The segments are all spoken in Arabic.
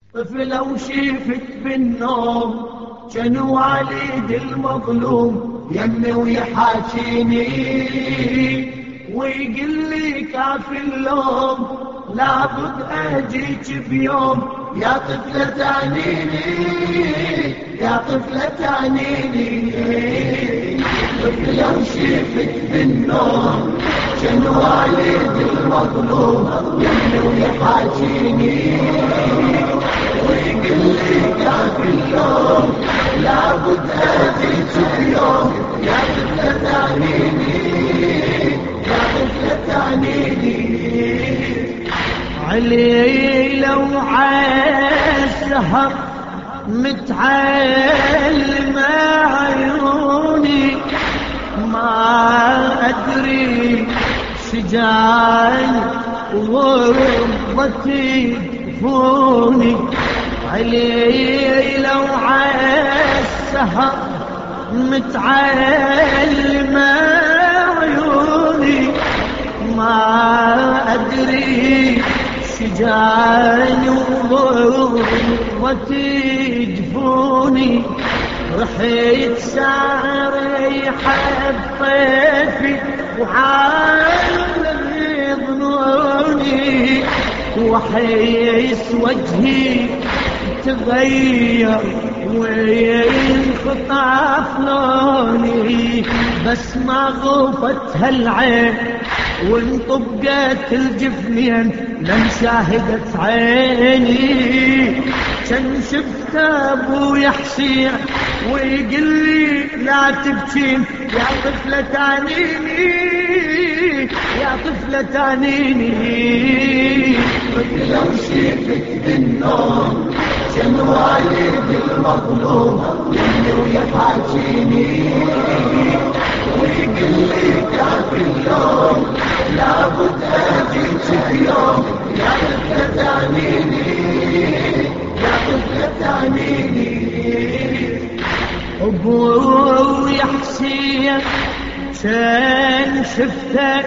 طفلة وشيفت بالنوم كان والد المظلوم يمي ويحاكيني ويقول لي كافي اللوم لابد اجيك بيوم يا طفلة تعنيني يا طفلة تعنيني. طفلة وشيفت بالنوم كان والد المظلوم يمي ويحاكيني ويقول لي كافي اللوم لابد اجيك بيوم يا طفلة تعنيني يا طفلة تعنيني. علي لو عالسهر متعلمة عيوني ما أدري شجاعي وغربتي فوني. علي لو عالسهر متعلمة عيوني ما أدري شجاعي وغربتي جفوني. رحيت ساري حبيتي وعالم ظنوني وحيس وجهي تغير وينقطع لوني بس ما غفت هالعين وانطبقت الجفنين لم شاهدت عيني. كان شفت ابويا حسين ويقول لي لا تبكين يا طفلة تعنيني يا طفلة تعنيني. طفلة وشيفت بالنوم كان والد المظلوم يمي ويحاكيني ويقول لي كافي اللوم لابد اجيك بيوم يا طفلة تعنيني يا طفلة تعنيني. ابوي حسين كان شفته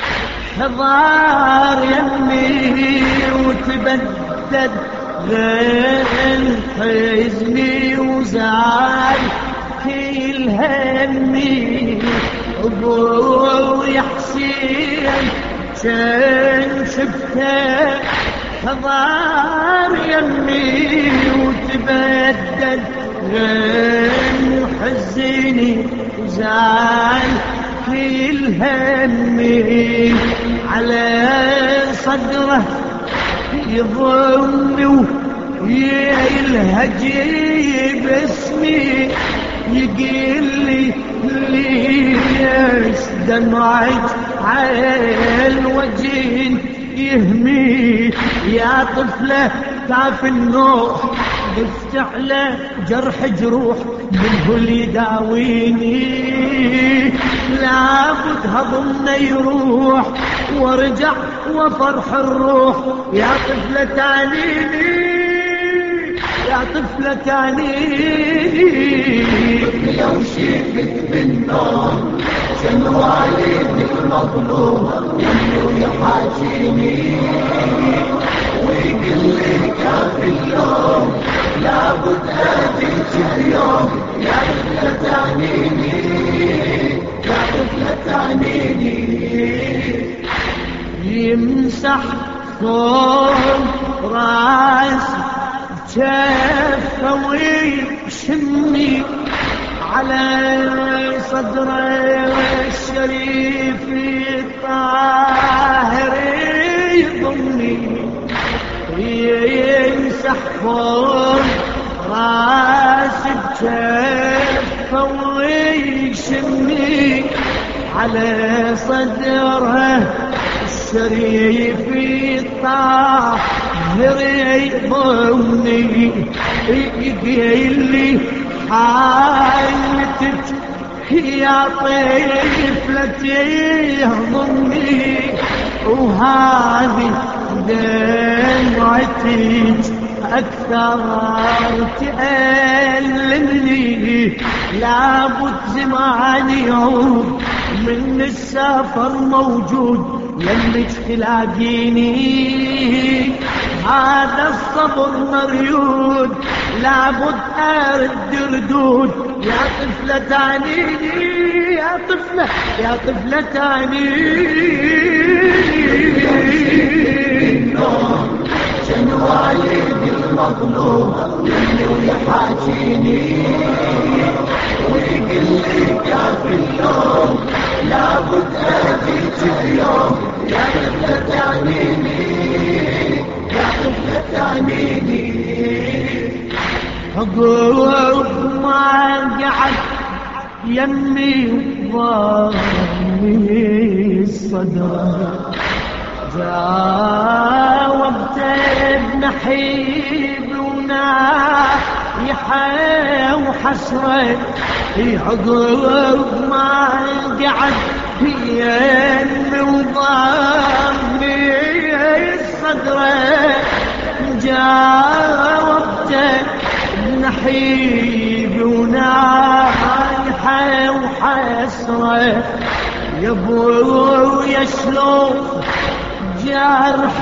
حضار يمي وتبدد غير حزني وزعل كل همي. ابوي حسين كان شفته حضار يمي وتبدل غير حزني وزعل كل همي. على صدره يضمني ويلهج باسمي يقول لي ليش دمعت عين وجه يهمي يا طفلة تعرف النوح افتح له جرح جروح منه اللي يداويني لابد هضمنا يروح وارجع وفرح الروح يا طفلة تعنيني يا طفلة تعنيني. طفلة وشيفت بالنوم كان والد المظلوم يمي ويحاكيني ويقول لي كافي اللوم لابد اجيك اليوم يا طفلة تعنيني يا طفلة تعنيني. يمسح ثوب راس جفه ويشمي على صدره الشريف الطاهر يضمني يمسح فوق راس بجفه ويشمي على صدره الشريف الطاهر يضمني يقول لي حالتك يا طفلتي يهضمني وهذه دمعتك أكثر تألمني لابد زمان يعود من السفر موجود لمك تلاقيني هذا الصبر مريود لابد أرد ردود يا طفلة تعنيني يا طفلة يا طفلة تعنيني شنو والدي المظلوم مني ويحاجيني ويقول لي كافي اليوم لابد أجيك اليوم يا طفلة تعنيني يا طفلة تعنيني عقب ما قعد يمي وضامي الصدر جاوبت بنحيب ونايحة وحسرة عقب ما قعد يمي وضامي الصدر جاوبت نحيب ونايحة وحسرة يا ابويا شلون جرح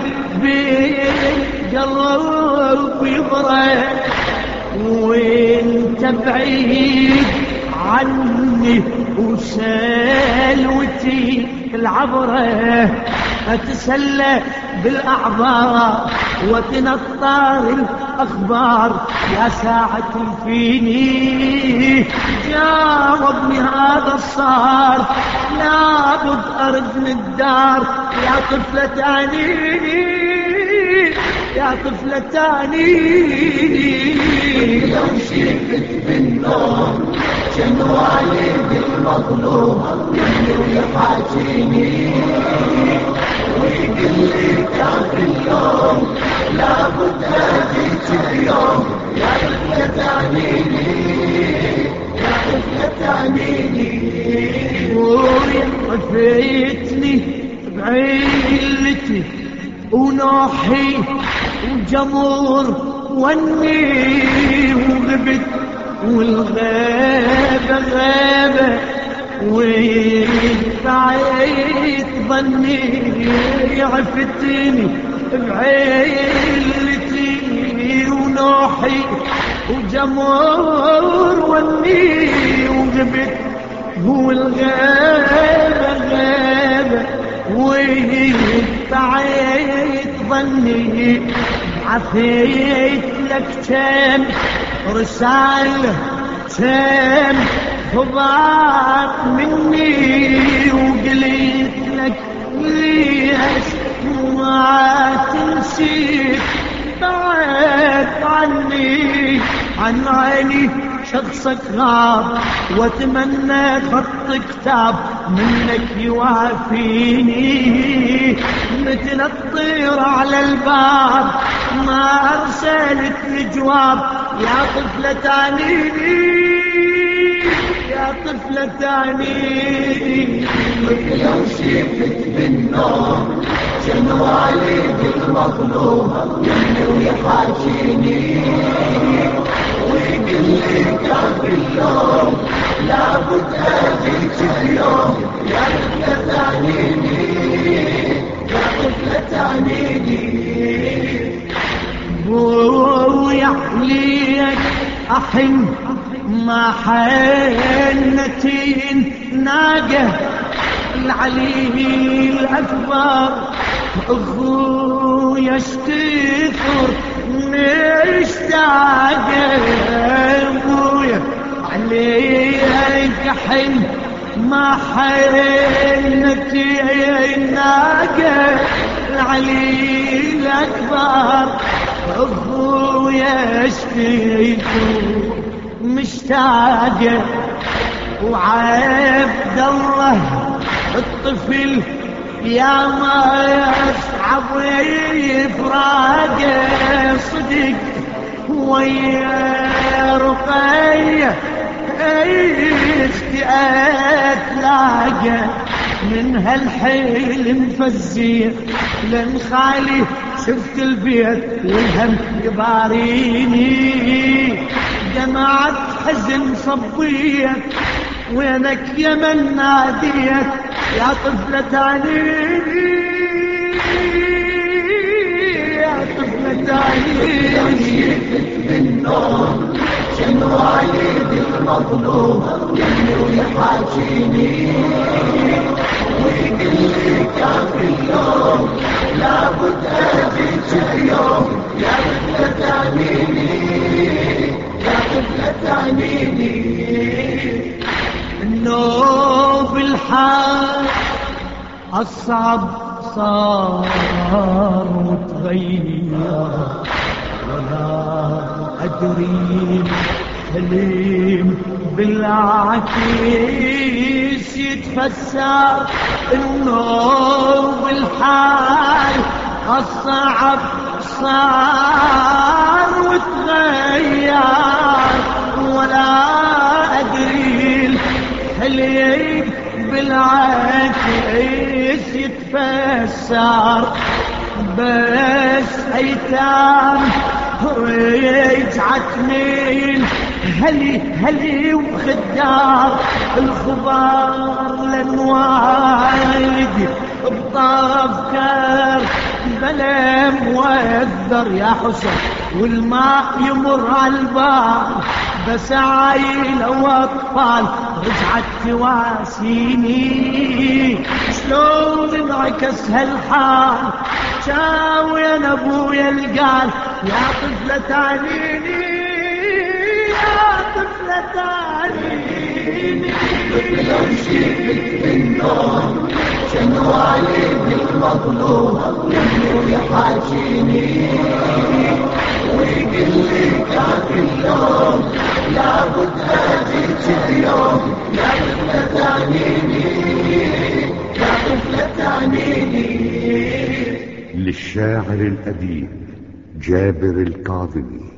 بالقلب يبرد وانت بعيد عني وسلوتي العبره أتسلى بالأعذار وتنطر الأخبار يا ساعة فيني جاوبني هذا الصار لابد أرد من الدار يا طفلة تعنيني يا طفلة تعنيني لو شفت بالنوم كان والدي المظلوم مني ويحاجيني ويقول لي كافي اليوم لابد أجيك اليوم يا طفلة تعنيني يا طفلة تعنيني وفيتني بعيلتي ونوحي وجمور وني وغبت والغابة غابة وبعيد ظني عفتني بعيلتي ونوحي وجمور وني وغبت هو الغابة غابة وبعيد ظني عفيت لك كم رسالة كم خبر مني وقلت لك ليش ما تنسيت بعد عني عن عيني شخصك غاب واتمنى خط كتاب منك يوافيني مثل الطير على الباب ما ارسلت الجواب يا طفلة تعنيني يا طفلة تعنيني لو شفت بالنوم كان والدي المظلوم مني ويحاجيني ويقول لي كافي اليوم لابد أجيك اليوم يا طفلة تعنيني يا طفلة تعنيني بويا ليك أحن ما حنتين ناقة العلي الأكبر أخويا اشتكر مشتاق أبويا عليك حن ما حنتين ناقة العلي الأكبر أبويا اشتكر مشتاقة وعبد الله الطفل يا ما يصعب يفراقه صدق ويا رقية اختي اتلاقى من هالحلم فزيع لن خالي شفت البيت والهم يباريني دمعت حزن صبيت وينك يا من ناديت يا طفلة تعنيني يا طفلة يفت بالنوم شنو عيد المظلوم يلي ويحاجيني ويقول لي كافي اليوم لابد اجيك اليوم يا طفلة عنيني يا طفلة عنيني النوب الحال أصعب صار وتغير ولا أدري حليم بالعكيس يتفسر النوب الحال أصعب صار وتغير ولا أدري الحليم بالعكيس يتفسر بس ايتام رجعت من هلي وخدار الخبار لنوالدي بطرف كار بلا موذر يا حسن والماء يمر على البار بس عايلة واطفال رجعت تواسيني شلون انعكس هالحال شاوي انا ابويا القال يا طفلة عنيني يا طفلة عنيني لو شفت بالنوم شنو عيد المظلوم يلي ويحاجيني ويقول لي كافي اليوم لابد اجيك اليوم يا طفلة عنيني يا طفلة عنيني. للشاعر الأديب جابر الكاظمي.